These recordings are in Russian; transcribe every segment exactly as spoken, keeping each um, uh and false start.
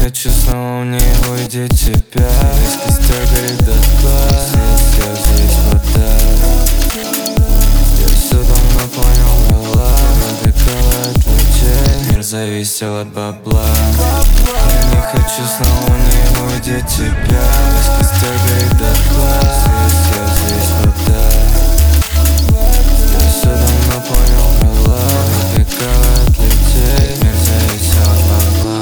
хочу снова в ней увидеть тебя. Весь костер горит дотла, здесь я, здесь вода. Я все давно понял, брала, привлекала от людей. Мир зависел от бабла. Я не хочу снова в ней увидеть тебя. Весь костер горит дотла, здесь я, здесь вода. Я все давно понял, брала, привлекала от людей. Мир зависел от бабла.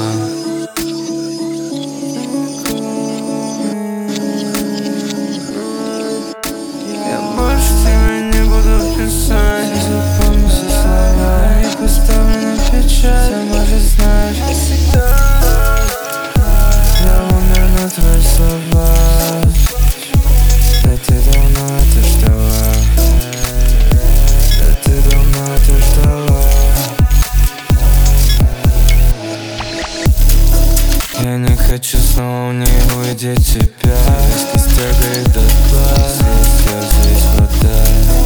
Я больше тебя не буду писать. Запомни все слова, их поставлю на печать. Сама же знаешь, я всегда я умер на твои слова. Да ты давно это ждала. Да ты давно это ждала. Я не хочу снова в ней увидеть тебя. Весь костер горит дотла, здесь я, здесь вода.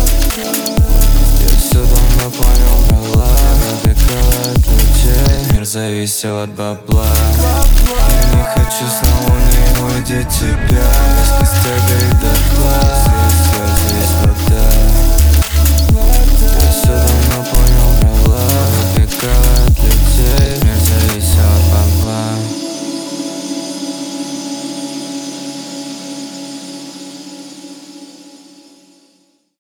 Я все давно понял, брала, привлекала от людей. Мир зависел от бабла. Я не хочу снова в ней увидеть тебя. Весь костер горит дотла.